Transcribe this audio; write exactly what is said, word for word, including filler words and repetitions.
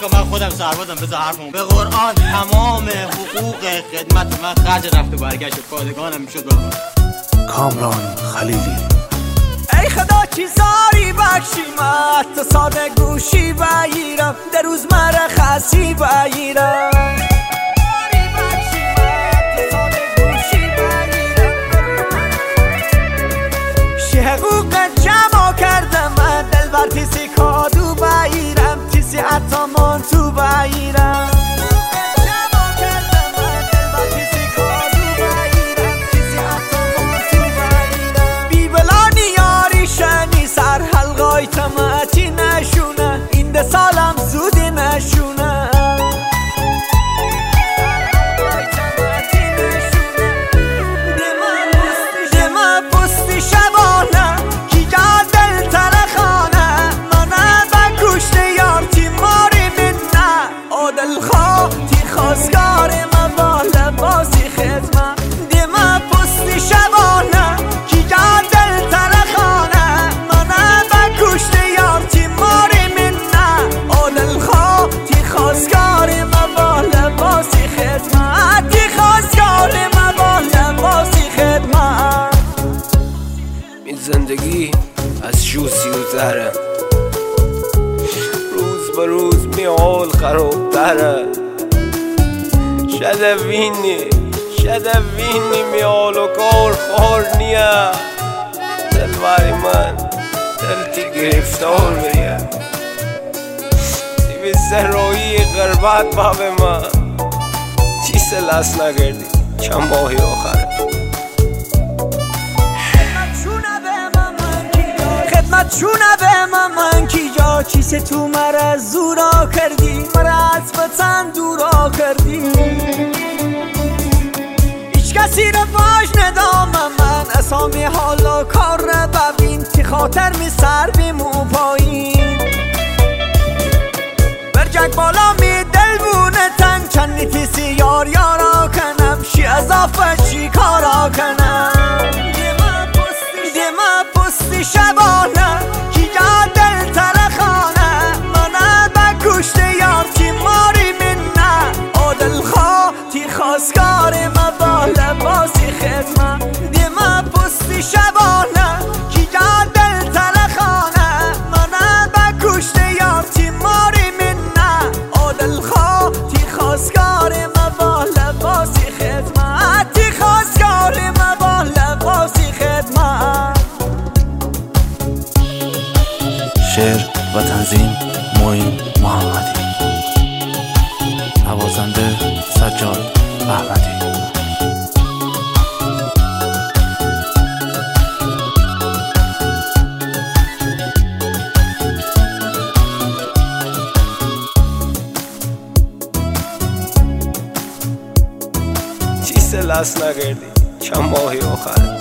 نکن، من خودم سربازم، بذار حرفمو. به قرآن تمام حقوق خدمت من خرج رفت و برگشت و پادگانم میشد بابا. کامران خلیلی. ای خدا چیزاری بخشیمت تو ساده گوشی بگیرم در روز مرخصی بگیرم. حقوق جمع کردم من دل بر تیسی کادو بگیرم، تیسی اتامان تو بگیرم. جمع کردم من دل بر تیسی کادو بگیرم، تیسی اتامان تو بگیرم. بی بلانی یاری شنی سر حلقای تماتی نشونه، این ده سالم زودی نشونه. خواستگار من با لباسی خدمت دیمه پستی شبانه کی جا دل ترخانه منه بکشته یار تیماری منه او دل خواه تی خواستگار من با لباسی خدمت، تی خواستگار من با لباسی خدمت. این زندگی از جوسی و زهره، روز به روز میال خراب داره. شدوینی شدوینی میال و کار خور نیا دلواری من دلتی گرفتار بریه دیوی سرایی غربت باب من چیز لس نگردی چند ماهی آخره. خدمت شونه به من من کی جا چیز تو مرا زورا کردی، مرا از وطن دورا کردی. هیچ کسی را باش ندام من اسامی حالا کار را ببین، تی خاطر می سر بیمو پایین. برجک بالا می دل بونه تن چندی تیسی یار یارا کنم، شی اضافه چی کارا کنم. دیمه پستی شبانه کی جا دل ترخانه منه بکشته یار تیماری منه او دل خواه تی خواستگار من با لباسی خدمت دیمه پستی شبانه کی جا دل ترخانه منه بکشته یار تیماری منه او دل خواه تی خواستگار من با لباسی خدمت، تی خواستگار من با لباسی خدمت. شعر و تنظیم معین محمدی، نوازنده سجاد احمدی. چیز لس نگردی چند ماهی آخره.